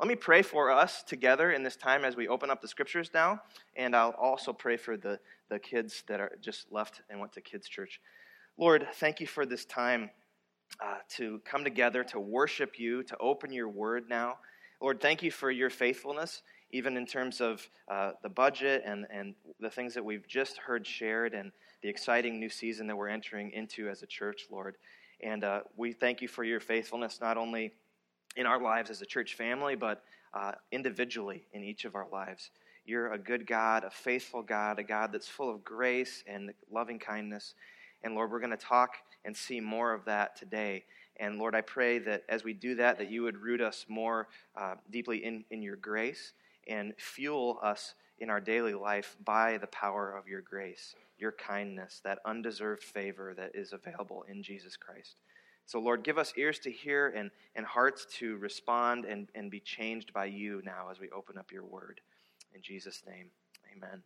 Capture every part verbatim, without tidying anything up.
let me pray for us together in this time as we open up the scriptures now, and I'll also pray for the, the kids that are just left and went to kids' church. Lord, thank you for this time uh, to come together, to worship you, to open your word now. Lord, thank you for your faithfulness, even in terms of uh, the budget and, and the things that we've just heard shared and the exciting new season that we're entering into as a church, Lord. And uh, we thank you for your faithfulness, not only in our lives as a church family, but uh, individually in each of our lives. You're a good God, a faithful God, a God that's full of grace and loving kindness. And Lord, we're going to talk and see more of that today. And Lord, I pray that as we do that, that you would root us more uh, deeply in, in your grace and fuel us in our daily life by the power of your grace, your kindness, that undeserved favor that is available in Jesus Christ. So Lord, give us ears to hear and, and hearts to respond and, and be changed by you now as we open up your word. In Jesus' name, amen.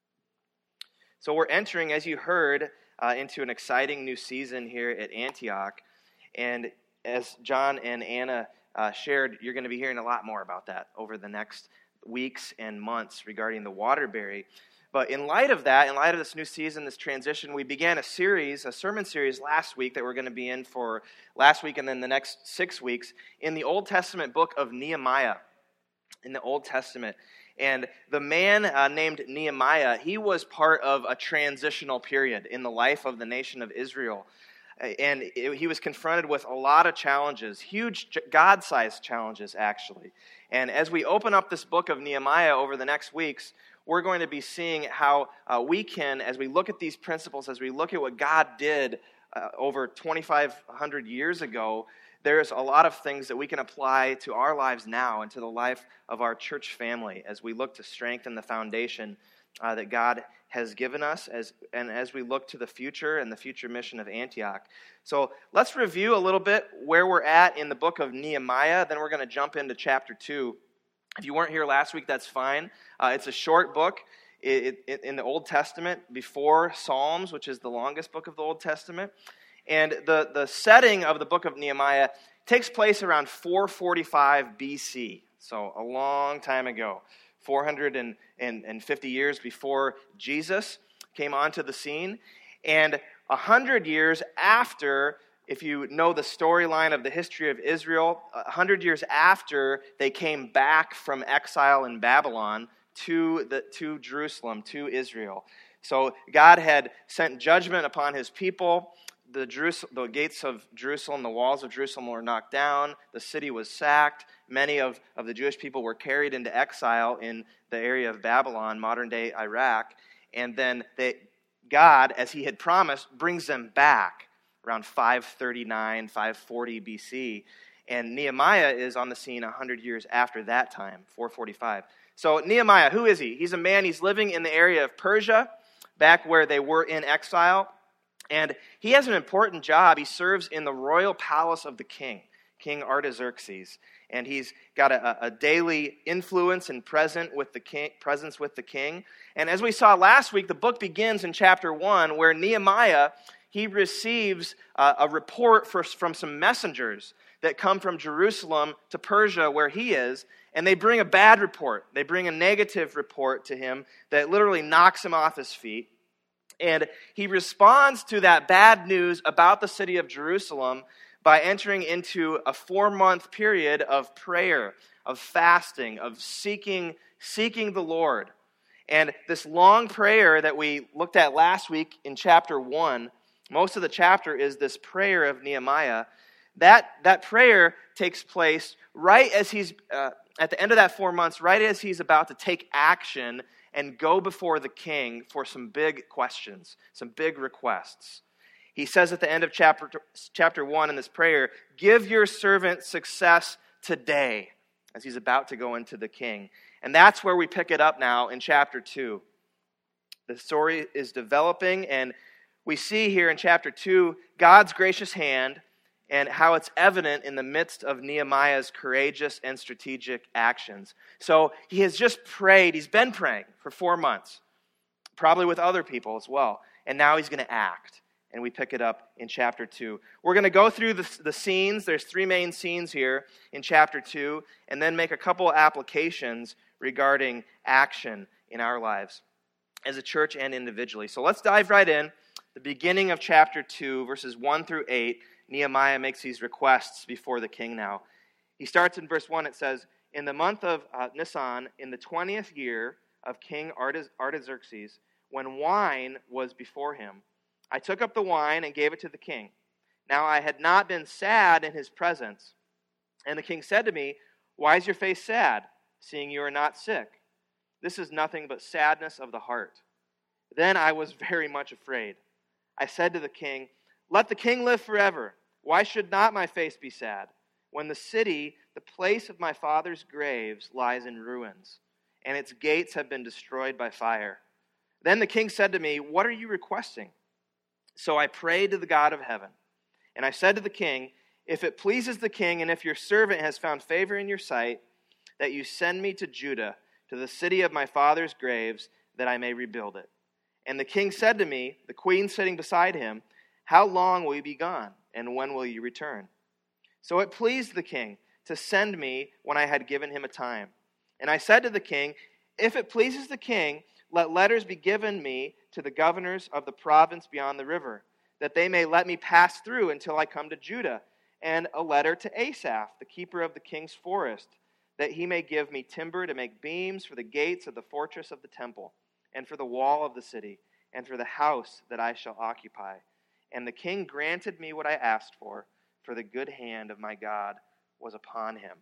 So we're entering, as you heard, uh, into an exciting new season here at Antioch. And as John and Anna uh, shared, you're going to be hearing a lot more about that over the next weeks and months regarding the Waterbury. But in light of that, in light of this new season, this transition, we began a series, a sermon series last week that we're going to be in for last week and then the next six weeks in the Old Testament book of Nehemiah, in the Old Testament. And the man uh, named Nehemiah, he was part of a transitional period in the life of the nation of Israel. And it, he was confronted with a lot of challenges, huge God-sized challenges, actually. And as we open up this book of Nehemiah over the next weeks, we're going to be seeing how uh, we can, as we look at these principles, as we look at what God did uh, over twenty-five hundred years ago, there's a lot of things that we can apply to our lives now and to the life of our church family as we look to strengthen the foundation uh, that God has given us, as and as we look to the future and the future mission of Antioch. So let's review a little bit where we're at in the book of Nehemiah. Then we're going to jump into chapter two. If you weren't here last week, that's fine. Uh, it's a short book it, it, in the Old Testament before Psalms, which is the longest book of the Old Testament. And the, the setting of the book of Nehemiah takes place around four forty-five B C, so a long time ago, four hundred fifty years before Jesus came onto the scene, and one hundred years after, if you know the storyline of the history of Israel, one hundred years after they came back from exile in Babylon to the to Jerusalem, to Israel. So God had sent judgment upon his people. The, Jerus- the gates of Jerusalem, the walls of Jerusalem were knocked down. The city was sacked. Many of, of the Jewish people were carried into exile in the area of Babylon, modern-day Iraq. And then they, God, as he had promised, brings them back around five thirty-nine, five forty B C. And Nehemiah is on the scene one hundred years after that time, four forty-five. So Nehemiah, who is he? He's a man, he's living in the area of Persia, back where they were in exile. And he has an important job. He serves in the royal palace of the king, King Artaxerxes. And he's got a, a daily influence and present with the king, presence with the king. And as we saw last week, the book begins in chapter one, where Nehemiah, he receives uh, a report for, from some messengers that come from Jerusalem to Persia, where he is. And they bring a bad report. They bring a negative report to him that literally knocks him off his feet. And he responds to that bad news about the city of Jerusalem by entering into a four-month period of prayer, of fasting, of seeking, seeking the Lord. And this long prayer that we looked at last week in chapter one, most of the chapter is this prayer of Nehemiah. That, that prayer takes place right as he's, uh, at the end of that four months, right as he's about to take action and go before the king for some big questions, some big requests. He says at the end of chapter, chapter one in this prayer, "Give your servant success today," as he's about to go into the king. And that's where we pick it up now in chapter two. The story is developing, and we see here in chapter two God's gracious hand and how it's evident in the midst of Nehemiah's courageous and strategic actions. So he has just prayed, he's been praying for four months, probably with other people as well, and now he's going to act. and we pick it up in chapter two. We're going to go through the, the scenes. There's three main scenes here in chapter two, and then make a couple applications regarding action in our lives as a church and individually. So let's dive right in. The beginning of chapter two, verses one through eight, Nehemiah makes these requests before the king now. He starts in verse one. It says, "In the month of uh, Nisan, in the twentieth year of King Artaxerxes, when wine was before him, I took up the wine and gave it to the king. Now I had not been sad in his presence. And the king said to me, 'Why is your face sad, seeing you are not sick? This is nothing but sadness of the heart.' Then I was very much afraid. I said to the king, 'Let the king live forever. Why should not my face be sad, when the city, the place of my father's graves, lies in ruins, and its gates have been destroyed by fire?' Then the king said to me, 'What are you requesting?' So I prayed to the God of heaven, and I said to the king, 'If it pleases the king, and if your servant has found favor in your sight, that you send me to Judah, to the city of my father's graves, that I may rebuild it.' And the king said to me, the queen sitting beside him, 'How long will you be gone, and when will you return?' So it pleased the king to send me when I had given him a time. And I said to the king, 'If it pleases the king, let letters be given me to the governors of the province beyond the river, that they may let me pass through until I come to Judah, and a letter to Asaph, the keeper of the king's forest, that he may give me timber to make beams for the gates of the fortress of the temple, and for the wall of the city, and for the house that I shall occupy.' And the king granted me what I asked for, for the good hand of my God was upon him."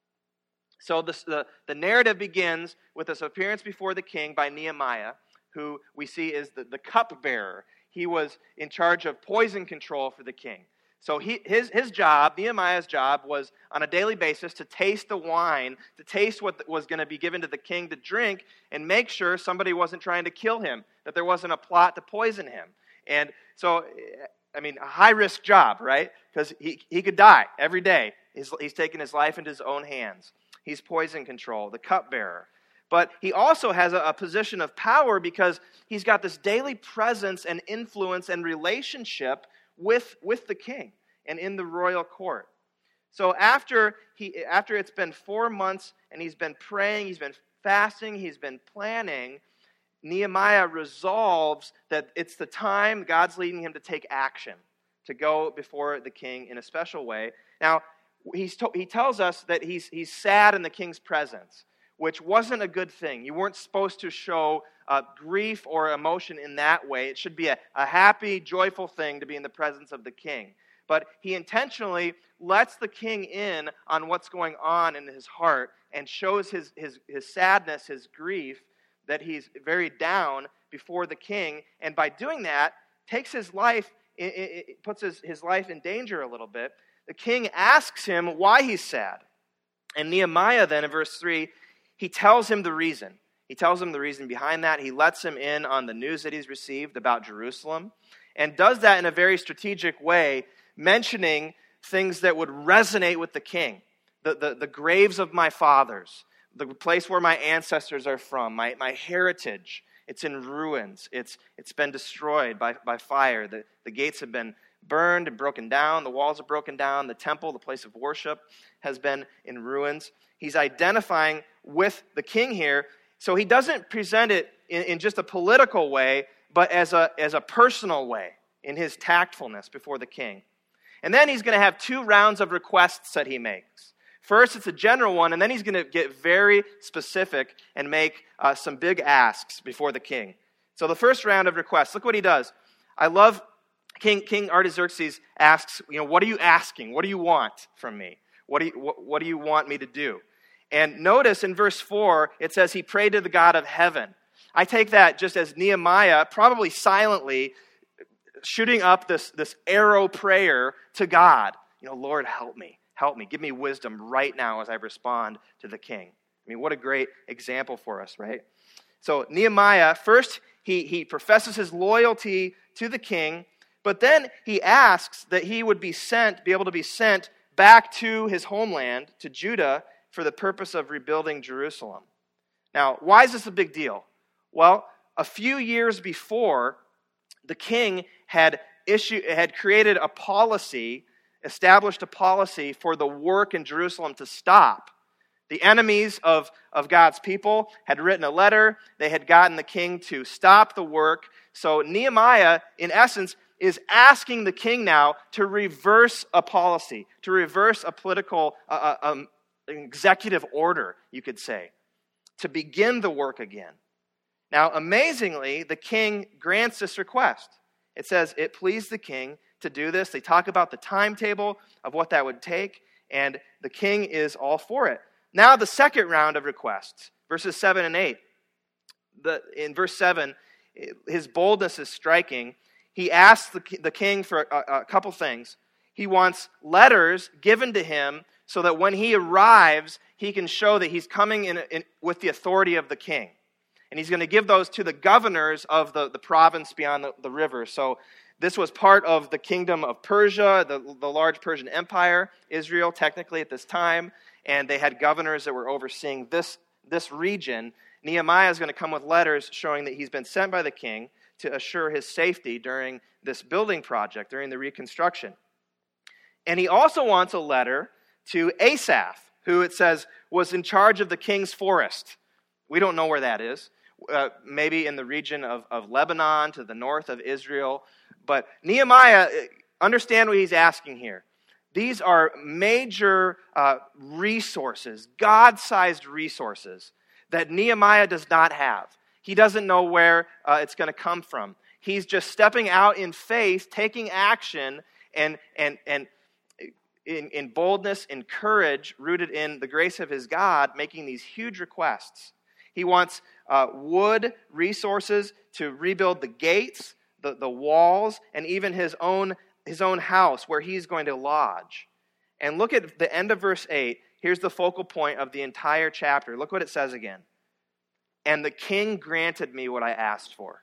So this, the, the narrative begins with this appearance before the king by Nehemiah, who we see is the, the cupbearer. He was in charge of poison control for the king. So he, his, his job, Nehemiah's job, was on a daily basis to taste the wine, to taste what was going to be given to the king to drink, and make sure somebody wasn't trying to kill him, that there wasn't a plot to poison him. And so, I mean, a high-risk job, right? Because he, he could die every day. He's, he's taking his life into his own hands. He's poison control, the cupbearer. But he also has a, a position of power because he's got this daily presence and influence and relationship with, with the king and in the royal court. So after he after it's been four months and he's been praying, he's been fasting, he's been planning, Nehemiah resolves that it's the time God's leading him to take action, to go before the king in a special way. Now, he's to, he tells us that he's, he's sad in the king's presence, which wasn't a good thing. You weren't supposed to show uh, grief or emotion in that way. It should be a, a happy, joyful thing to be in the presence of the king. But he intentionally lets the king in on what's going on in his heart and shows his, his, his sadness, his grief, that he's very down before the king. And by doing that, takes his life, it, it, it puts his, his life in danger a little bit. The king asks him why he's sad. And Nehemiah then, in verse three, he tells him the reason. He tells him the reason behind that. He lets him in on the news that he's received about Jerusalem, and does that in a very strategic way, mentioning things that would resonate with the king. The, the, the graves of my fathers, the place where my ancestors are from, my, my heritage. It's in ruins. It's, it's been destroyed by, by fire. The, the gates have been burned and broken down. The walls are broken down. The temple, the place of worship, has been in ruins. He's identifying with the king here. So he doesn't present it in, in just a political way, but as a, as a personal way, in his tactfulness before the king. And then he's going to have two rounds of requests that he makes. First, it's a general one, and then he's going to get very specific and make uh, some big asks before the king. So the first round of requests, look what he does. I love King, King Artaxerxes asks, you know, what are you asking? What do you want from me? What do you, what, what do you want me to do? And notice in verse four, it says he prayed to the God of heaven. I take that just as Nehemiah, probably silently, shooting up this, this arrow prayer to God. You know, Lord, help me. Help me. Give me wisdom right now as I respond to the king. I mean, what a great example for us, right? So Nehemiah, first, he, he professes his loyalty to the king, but then he asks that he would be sent, be able to be sent back to his homeland, to Judah, for the purpose of rebuilding Jerusalem. Now, why is this a big deal? Well, a few years before, the king had issued, had created a policy, established a policy for the work in Jerusalem to stop. The enemies of, of God's people had written a letter. They had gotten the king to stop the work. So Nehemiah, in essence, is asking the king now to reverse a policy, to reverse a political, uh, um, executive order, you could say, to begin the work again. Now, amazingly, the king grants this request. It says it pleased the king to do this. They talk about the timetable of what that would take, and the king is all for it. Now the second round of requests, verses seven and eight. The, in verse seven, his boldness is striking. He asks the, the king for a, a couple things. He wants letters given to him so that when he arrives, he can show that he's coming in, in with the authority of the king. And he's going to give those to the governors of the, the province beyond the, the river. So this was part of the kingdom of Persia, the, the large Persian Empire, Israel technically at this time. And they had governors that were overseeing this, this region. Nehemiah is going to come with letters showing that he's been sent by the king to assure his safety during this building project, during the reconstruction. And he also wants a letter to Asaph, who it says was in charge of the king's forest. We don't know where that is. Uh, maybe in the region of, of Lebanon to the north of Israel. But Nehemiah, understand what he's asking here. These are major uh, resources, God-sized resources that Nehemiah does not have. He doesn't know where uh, it's going to come from. He's just stepping out in faith, taking action, and and and in, in boldness, in courage, rooted in the grace of his God, making these huge requests. He wants uh, wood resources to rebuild the gates, the, the walls, and even his own his own house where he's going to lodge. And look at the end of verse eight. Here's the focal point of the entire chapter. Look what it says again. And the king granted me what I asked for.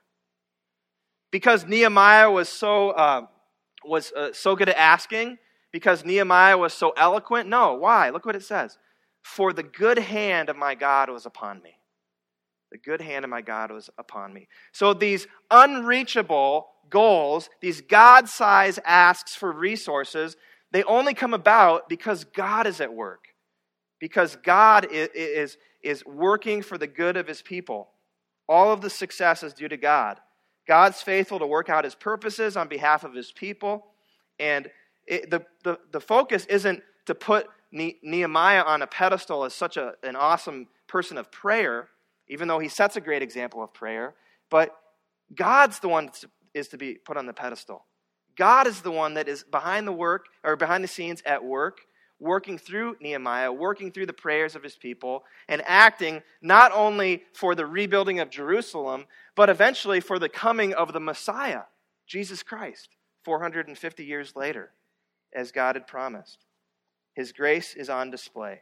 Because Nehemiah was so uh, was uh, so good at asking, because Nehemiah was so eloquent? No, why? Look what it says. For the good hand of my God was upon me. The good hand of my God was upon me. So these unreachable goals, these God-sized asks for resources, they only come about because God is at work. Because God is, is, is working for the good of his people. All of the success is due to God. God's faithful to work out his purposes on behalf of his people. And it, the, the, the focus isn't to put ne- Nehemiah on a pedestal as such a, an awesome person of prayer, even though he sets a great example of prayer, but God's the one that is to be put on the pedestal. God is the one that is behind the work, or behind the scenes at work, working through Nehemiah, working through the prayers of his people, and acting not only for the rebuilding of Jerusalem, but eventually for the coming of the Messiah, Jesus Christ, four hundred fifty years later, as God had promised. His grace is on display.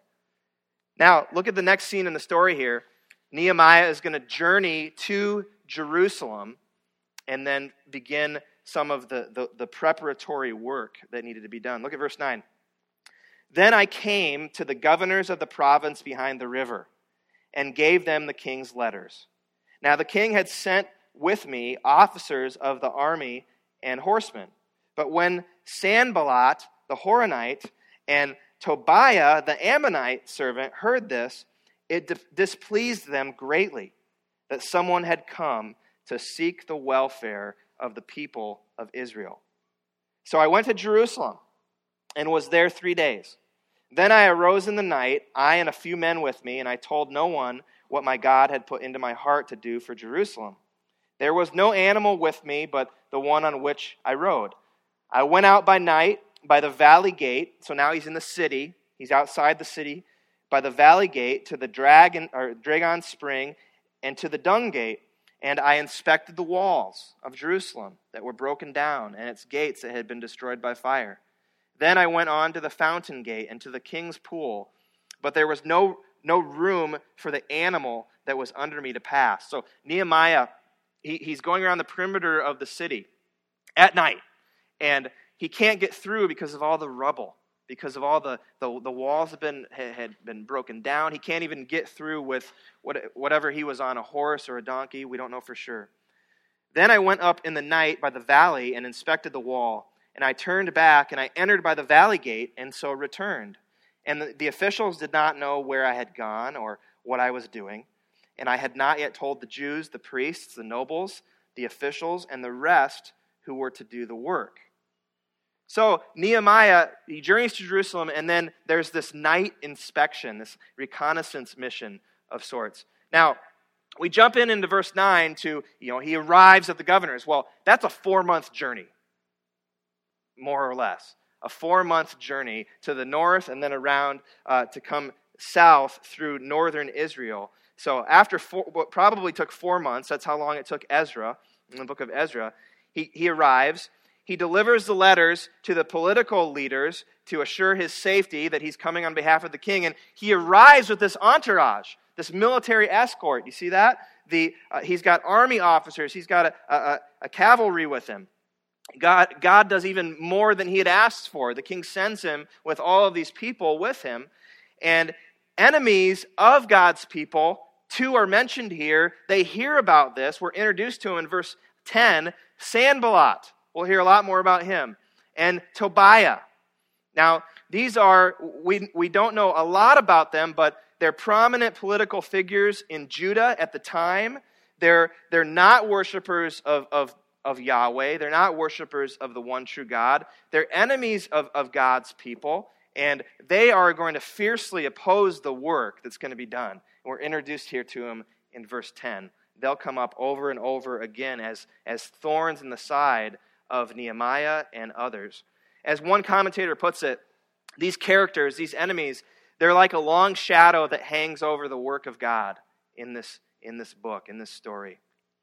Now, look at the next scene in the story here. Nehemiah is going to journey to Jerusalem and then begin some of the, the, the preparatory work that needed to be done. Look at verse nine. Then I came to the governors of the province behind the river and gave them the king's letters. Now the king had sent with me officers of the army and horsemen. But when Sanballat the Horonite and Tobiah the Ammonite servant heard this, it displeased them greatly that someone had come to seek the welfare of the people of Israel. So I went to Jerusalem and was there three days. Then I arose in the night, I and a few men with me, and I told no one what my God had put into my heart to do for Jerusalem. There was no animal with me but the one on which I rode. I went out by night by the valley gate, so now he's in the city, he's outside the city, by the valley gate to the dragon or Dragon spring and to the dung gate, and I inspected the walls of Jerusalem that were broken down and its gates that had been destroyed by fire. Then I went on to the fountain gate and to the king's pool, but there was no, no room for the animal that was under me to pass. So Nehemiah, he, he's going around the perimeter of the city at night, and he can't get through because of all the rubble, because of all the, the, the walls have been, had been broken down. He can't even get through with what, whatever he was on, a horse or a donkey. We don't know for sure. Then I went up in the night by the valley and inspected the wall, and I turned back, and I entered by the valley gate, and so returned. And the, the officials did not know where I had gone or what I was doing, and I had not yet told the Jews, the priests, the nobles, the officials, and the rest who were to do the work. So Nehemiah, he journeys to Jerusalem, and then there's this night inspection, this reconnaissance mission of sorts. Now, we jump in into verse nine to, you know, he arrives at the governor's. Well, that's a four-month journey, more or less. A four-month journey to the north and then around uh, to come south through northern Israel. So after four, what probably took four months, that's how long it took Ezra, in the book of Ezra, he, he arrives. He delivers the letters to the political leaders to assure his safety, that he's coming on behalf of the king, and he arrives with this entourage, this military escort. You see that? The uh, he's got army officers. He's got a, a, a cavalry with him. God, God does even more than he had asked for. The king sends him with all of these people with him. And enemies of God's people, two are mentioned here. They hear about this. We're introduced to him in verse ten. Sanballat. We'll hear a lot more about him. And Tobiah. Now, these are, we, we don't know a lot about them, but they're prominent political figures in Judah at the time. They're, they're not worshipers of, of, of Yahweh. They're not worshipers of the one true God. They're enemies of, of God's people, and they are going to fiercely oppose the work that's going to be done. And we're introduced here to them in verse ten. They'll come up over and over again as, as thorns in the side of Nehemiah and others. As one commentator puts it, these characters, these enemies, they're like a long shadow that hangs over the work of God in this, in this book, in this story.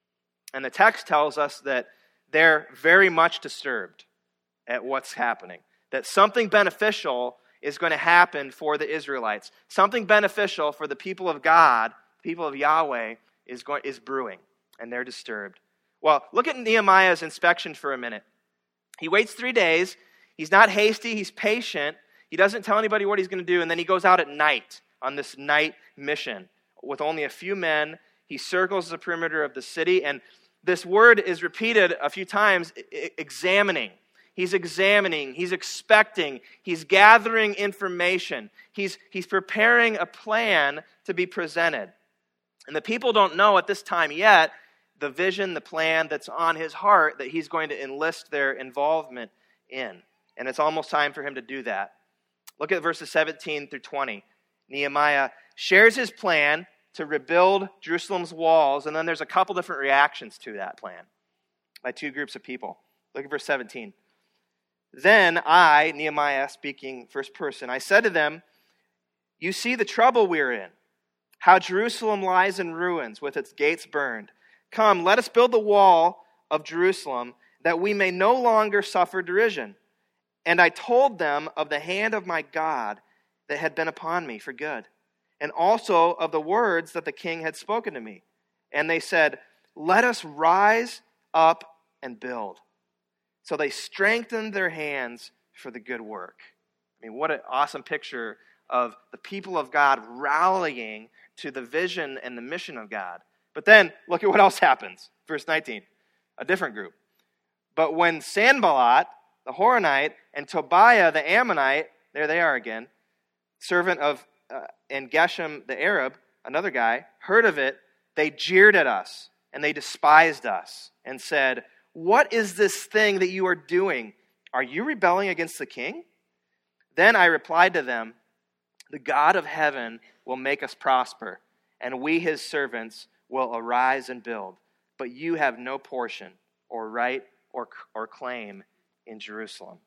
And the text tells us that they're very much disturbed at what's happening, that something beneficial is going to happen for the Israelites. Something beneficial for the people of God, people of Yahweh, is going is brewing, and they're disturbed. Well, look at Nehemiah's inspection for a minute. He waits three days. He's not hasty. He's patient. He doesn't tell anybody what he's going to do, and then he goes out at night on this night mission with only a few men. He circles the perimeter of the city, and this word is repeated a few times, examining. He's examining. He's expecting. He's gathering information. He's, he's preparing a plan to be presented. And the people don't know at this time yet the vision, the plan that's on his heart that he's going to enlist their involvement in. And it's almost time for him to do that. Look at verses seventeen through twenty. Nehemiah shares his plan to rebuild Jerusalem's walls, and then there's a couple different reactions to that plan by two groups of people. Look at verse seventeen. Then I, Nehemiah speaking first person, I said to them, "You see the trouble we're in, how Jerusalem lies in ruins with its gates burned. Come, let us build the wall of Jerusalem that we may no longer suffer derision." And I told them of the hand of my God that had been upon me for good, and also of the words that the king had spoken to me. And they said, "Let us rise up and build." So they strengthened their hands for the good work. I mean, what an awesome picture of the people of God rallying to the vision and the mission of God. But then, look at what else happens. Verse nineteen, a different group. But when Sanballat, the Horonite, and Tobiah, the Ammonite, there they are again, servant of, uh, and Geshem, the Arab, another guy, heard of it, they jeered at us, and they despised us, and said, "What is this thing that you are doing? Are you rebelling against the king?" Then I replied to them, "The God of heaven will make us prosper, and we, his servants, will arise and build. But you have no portion, or right, or, or claim in Jerusalem."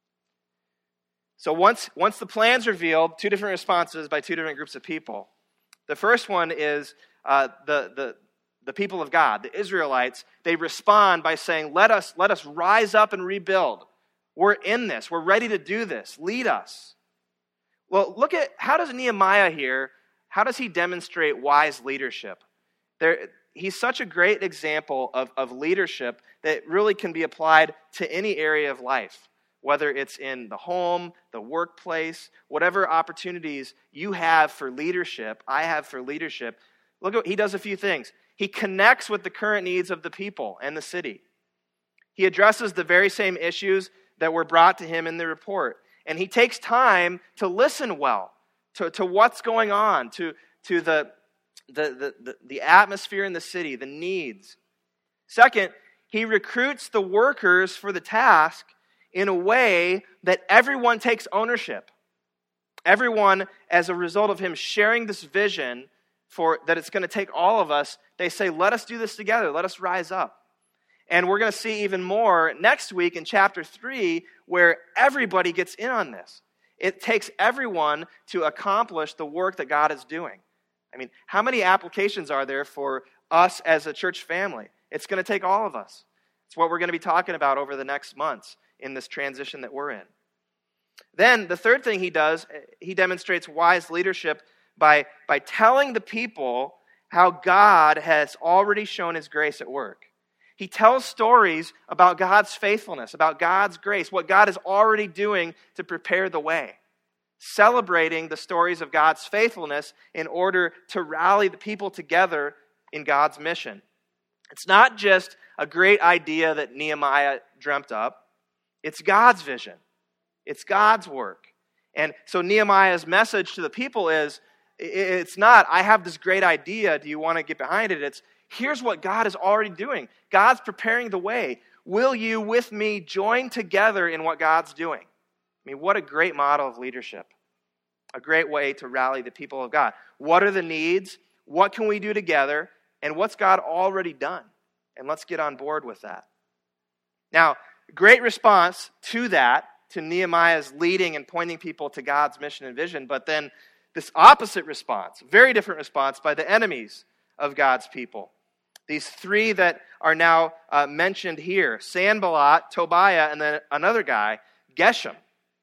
So once, once the plan's revealed, two different responses by two different groups of people. The first one is uh, the, the, the people of God, the Israelites. They respond by saying, let us, let us rise up and rebuild. We're in this. We're ready to do this. Lead us. Well, look at, how does Nehemiah here, how does he demonstrate wise leadership? There, he's such a great example of, of leadership that really can be applied to any area of life, whether it's in the home, the workplace, whatever opportunities you have for leadership, I have for leadership. Look, at, he does a few things. He connects with the current needs of the people and the city. He addresses the very same issues that were brought to him in the report. And he takes time to listen well to, to what's going on, to, to the, the, the, the atmosphere in the city, the needs. Second, he recruits the workers for the task in a way that everyone takes ownership. Everyone, as a result of him sharing this vision for that it's going to take all of us, they say, let us do this together. Let us rise up. And we're going to see even more next week in chapter three, where everybody gets in on this. It takes everyone to accomplish the work that God is doing. I mean, how many applications are there for us as a church family? It's going to take all of us. It's what we're going to be talking about over the next months in this transition that we're in. Then the third thing he does, he demonstrates wise leadership by, by telling the people how God has already shown his grace at work. He tells stories about God's faithfulness, about God's grace, what God is already doing to prepare the way. Celebrating the stories of God's faithfulness in order to rally the people together in God's mission. It's not just a great idea that Nehemiah dreamt up. It's God's vision. It's God's work. And so Nehemiah's message to the people is, it's not, I have this great idea, do you want to get behind it? It's, here's what God is already doing. God's preparing the way. Will you, with me, join together in what God's doing? I mean, what a great model of leadership. A great way to rally the people of God. What are the needs? What can we do together? And what's God already done? And let's get on board with that. Now, great response to that, to Nehemiah's leading and pointing people to God's mission and vision, but then this opposite response, very different response by the enemies of God's people. These three that are now uh, mentioned here, Sanballat, Tobiah, and then another guy, Geshem.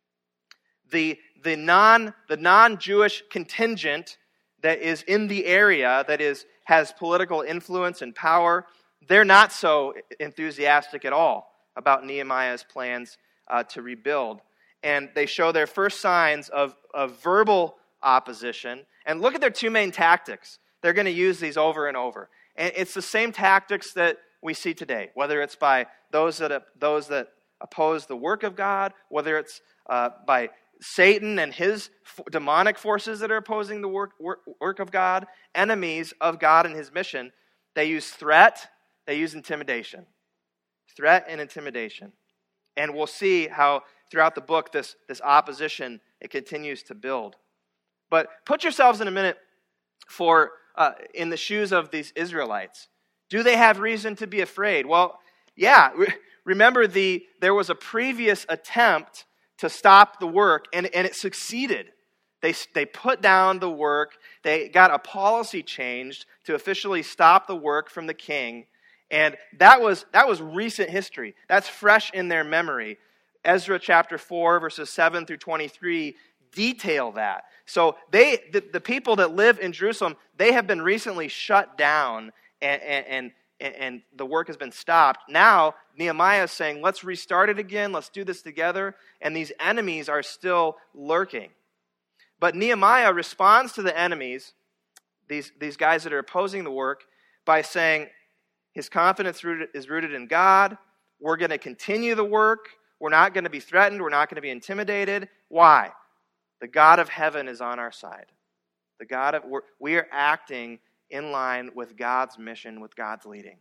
The, the, non, the non-Jewish contingent that is in the area, that is has political influence and power, they're not so enthusiastic at all about Nehemiah's plans uh, to rebuild. And they show their first signs of, of verbal opposition. And look at their two main tactics. They're going to use these over and over. And it's the same tactics that we see today, whether it's by those that those that oppose the work of God, whether it's uh, by Satan and his demonic forces that are opposing the work, work, work of God, enemies of God and his mission. They use threat, they use intimidation. Threat and intimidation. And we'll see how throughout the book this, this opposition, it continues to build. But put yourselves in a minute for uh, in the shoes of these Israelites. Do they have reason to be afraid? Well, yeah. Remember, the there was a previous attempt to stop the work, and, and it succeeded. They, they put down the work. They got a policy changed to officially stop the work from the king. And that was that was recent history. That's fresh in their memory. Ezra chapter four, verses seven through twenty-three detail that. So they, the, the people that live in Jerusalem, they have been recently shut down, and, and, and, and the work has been stopped. Now, Nehemiah is saying, let's restart it again, let's do this together, and these enemies are still lurking. But Nehemiah responds to the enemies, these, these guys that are opposing the work, by saying his confidence rooted, is rooted in God. We're going to continue the work. We're not going to be threatened. We're not going to be intimidated. Why? The God of heaven is on our side. The God of we're, we are acting in line with God's mission, with God's leading.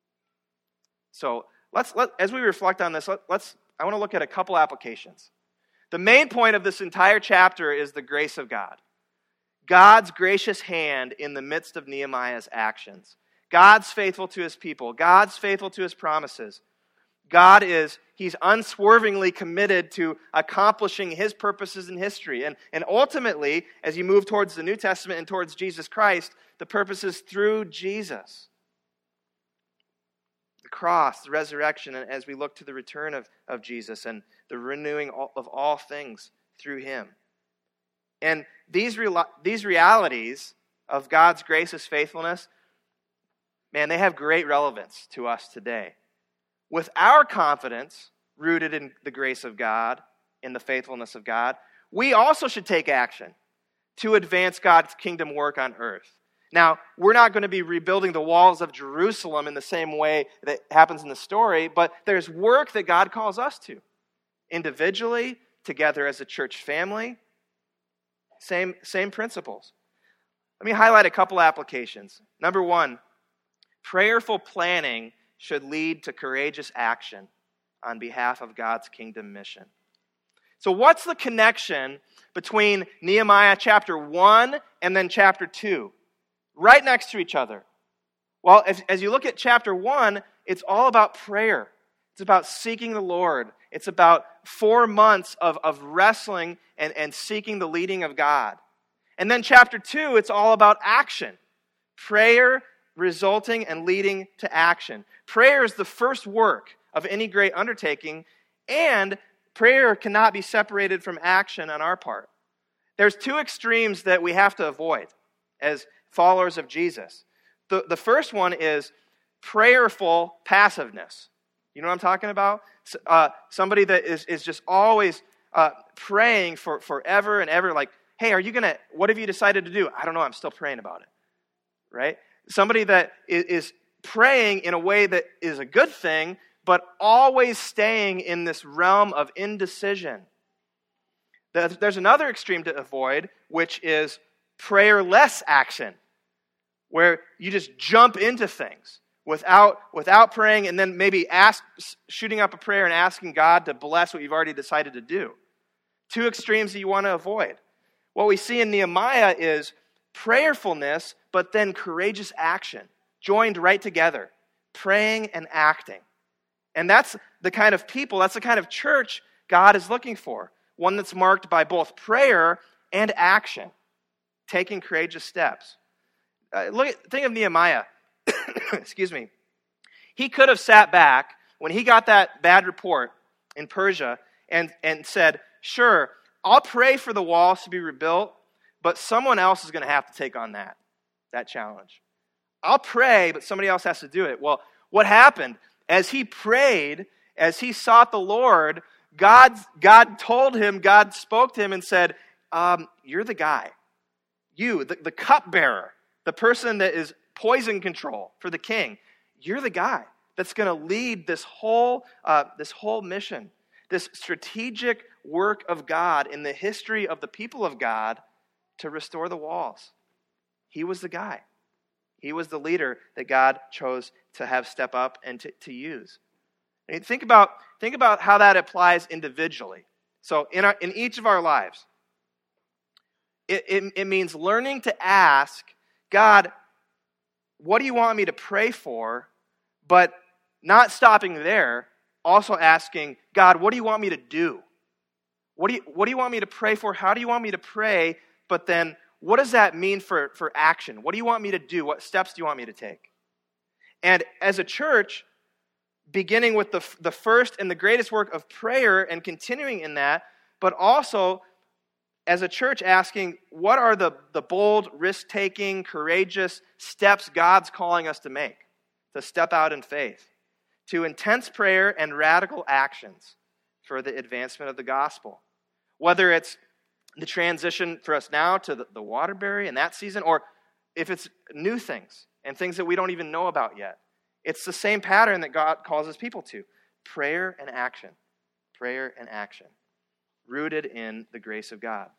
So let's let as we reflect on this, let, let's I want to look at a couple applications. The main point of this entire chapter is the grace of God. God's gracious hand in the midst of Nehemiah's actions. God's faithful to his people. God's faithful to his promises. God is, he's unswervingly committed to accomplishing his purposes in history. And, and ultimately, as you move towards the New Testament and towards Jesus Christ, the purpose is through Jesus. The cross, the resurrection, and as we look to the return of, of Jesus and the renewing of all things through him. And these, real, these realities of God's gracious faithfulness, man, they have great relevance to us today. With our confidence rooted in the grace of God, in the faithfulness of God, we also should take action to advance God's kingdom work on earth. Now, we're not going to be rebuilding the walls of Jerusalem in the same way that happens in the story, but there's work that God calls us to. Individually, together as a church family, same, same principles. Let me highlight a couple applications. Number one, prayerful planning should lead to courageous action on behalf of God's kingdom mission. So what's the connection between Nehemiah chapter one and then chapter two? Right next to each other. Well, as, as you look at chapter one, it's all about prayer. It's about seeking the Lord. It's about four months of, of wrestling and, and seeking the leading of God. And then chapter two, it's all about action. Prayer resulting and leading to action. Prayer is the first work of any great undertaking, and prayer cannot be separated from action on our part. There's two extremes that we have to avoid as followers of Jesus. The, the first one is prayerful passiveness. You know what I'm talking about? Uh, somebody that is, is just always uh, praying for forever and ever, like, hey, are you going to, what have you decided to do? I don't know, I'm still praying about it, right? Somebody that is, is praying in a way that is a good thing, but always staying in this realm of indecision. There's another extreme to avoid, which is prayerless action, where you just jump into things without, without praying and then maybe ask, shooting up a prayer and asking God to bless what you've already decided to do. Two extremes that you want to avoid. What we see in Nehemiah is prayerfulness, but then courageous action, joined right together, praying and acting. And that's the kind of people, that's the kind of church God is looking for. One that's marked by both prayer and action, taking courageous steps. Uh, look at, think of Nehemiah. Excuse me. He could have sat back when he got that bad report in Persia and, and said, sure, I'll pray for the walls to be rebuilt, but someone else is going to have to take on that, that challenge. I'll pray, but somebody else has to do it. Well, what happened? As he prayed, as he sought the Lord, God, God told him, God spoke to him and said, um, you're the guy. You, the, the cupbearer, the person that is poison control for the king, you're the guy that's going to lead this whole, uh, this whole mission, this strategic work of God in the history of the people of God to restore the walls. He was the guy. He was the leader that God chose to have step up and to, to use. And think about, think about how that applies individually. So in, our, in each of our lives, it, it, it means learning to ask, God, what do you want me to pray for? But not stopping there, also asking, God, what do you want me to do? What do you, what do you want me to pray for? How do you want me to pray? But then, what does that mean for, for action? What do you want me to do? What steps do you want me to take? And as a church, beginning with the, the first and the greatest work of prayer and continuing in that, but also as a church asking, what are the, the bold, risk-taking, courageous steps God's calling us to make, to step out in faith, to intense prayer and radical actions for the advancement of the gospel. Whether it's the transition for us now to the, the Waterbury and that season, or if it's new things and things that we don't even know about yet. It's the same pattern that God calls his people to. Prayer and action. Prayer and action. Rooted in the grace of God.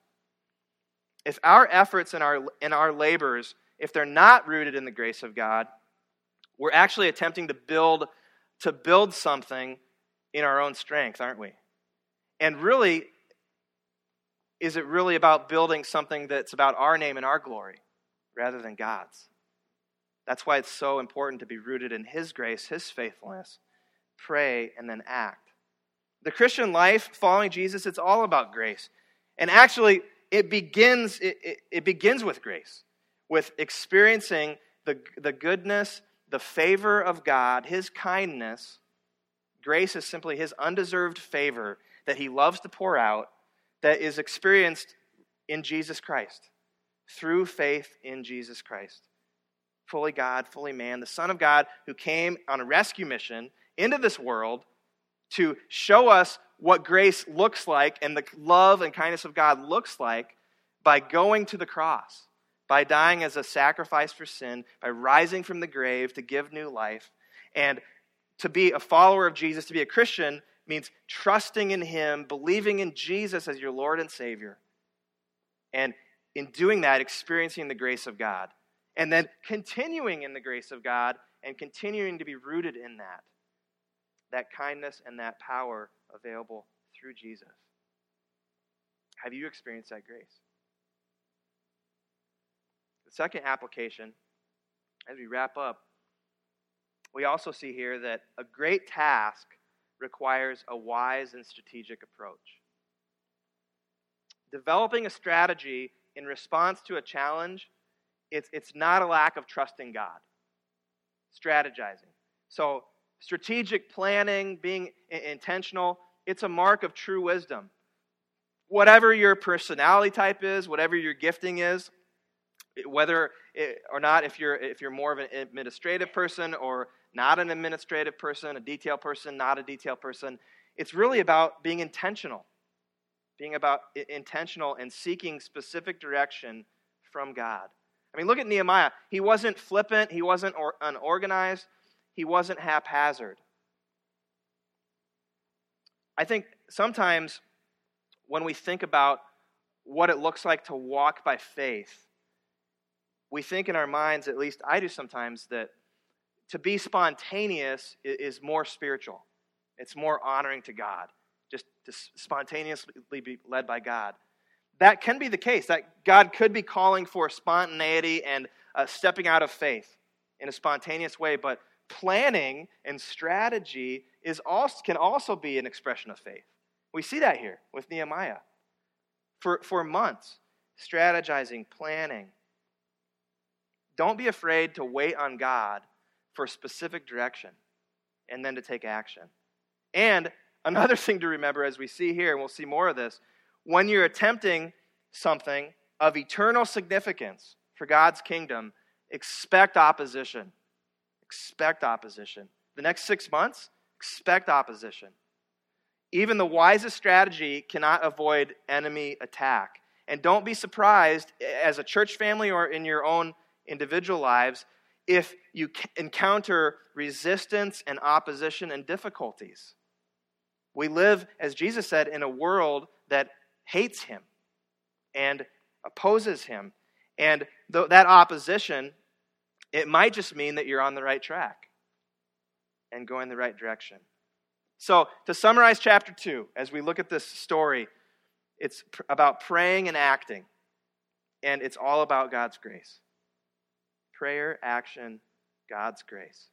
If our efforts and our, and our labors, if they're not rooted in the grace of God, we're actually attempting to build, to build something in our own strength, aren't we? And really, is it really about building something that's about our name and our glory rather than God's? That's why it's so important to be rooted in his grace, his faithfulness. Pray and then act. The Christian life, following Jesus, it's all about grace. And actually, it begins, it, it, it begins with grace, with experiencing the, the goodness, the favor of God, his kindness. Grace is simply his undeserved favor that he loves to pour out, that is experienced in Jesus Christ, through faith in Jesus Christ. Fully God, fully man, the Son of God who came on a rescue mission into this world to show us what grace looks like and the love and kindness of God looks like by going to the cross, by dying as a sacrifice for sin, by rising from the grave to give new life. And to be a follower of Jesus, to be a Christian, means trusting in him, believing in Jesus as your Lord and Savior. And in doing that, experiencing the grace of God. And then continuing in the grace of God and continuing to be rooted in that. That kindness and that power available through Jesus. Have you experienced that grace? The second application, as we wrap up, we also see here that a great task requires a wise and strategic approach. Developing a strategy in response to a challenge, it's, it's not a lack of trusting God. Strategizing. So, strategic planning, being intentional, it's a mark of true wisdom. Whatever your personality type is, whatever your gifting is, whether it, or not, if you're if you're more of an administrative person or not an administrative person, a detail person, not a detail person, it's really about being intentional. Being about intentional and seeking specific direction from God. I mean, look at Nehemiah. He wasn't flippant. He wasn't or, unorganized. He wasn't haphazard. I think sometimes when we think about what it looks like to walk by faith, we think in our minds, at least I do sometimes, that to be spontaneous is more spiritual. It's more honoring to God, just to spontaneously be led by God. That can be the case, that God could be calling for spontaneity and uh, stepping out of faith in a spontaneous way, but planning and strategy is also, can also be an expression of faith. We see that here with Nehemiah. For, for months, strategizing, planning. Don't be afraid to wait on God for specific direction and then to take action. And another thing to remember as we see here, and we'll see more of this, when you're attempting something of eternal significance for God's kingdom, expect opposition. Expect opposition. The next six months, expect opposition. Even the wisest strategy cannot avoid enemy attack. And don't be surprised as a church family or in your own individual lives if you encounter resistance and opposition and difficulties. We live, as Jesus said, in a world that hates him and opposes him. And th- that opposition, it might just mean that you're on the right track and going the right direction. So, to summarize chapter two, as we look at this story, it's pr- about praying and acting. And it's all about God's grace. Prayer, action, God's grace.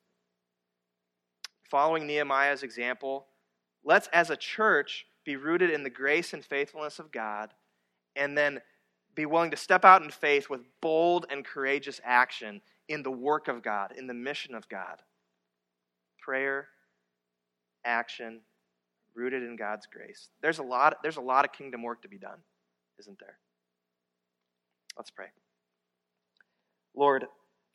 Following Nehemiah's example, let's as a church be rooted in the grace and faithfulness of God, and then be willing to step out in faith with bold and courageous action in the work of God, in the mission of God. Prayer, action, rooted in God's grace. There's a lot, there's a lot of kingdom work to be done, isn't there? Let's pray. Lord,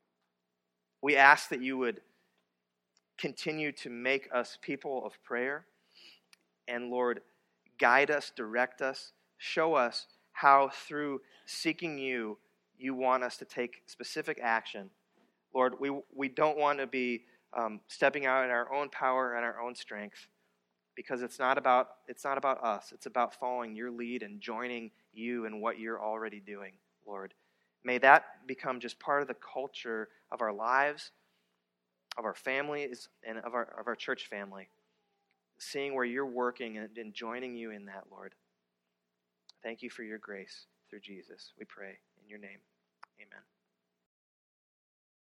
we ask that you would continue to make us people of prayer. And Lord, guide us, direct us, show us how through seeking you, you want us to take specific action. Lord, we, we don't want to be um, stepping out in our own power and our own strength, because it's not about it's not about us. It's about following your lead and joining you in what you're already doing, Lord. May that become just part of the culture of our lives, of our families, and of our of our church family. Seeing where you're working and, and joining you in that, Lord. Thank you for your grace through Jesus. We pray in your name. Amen.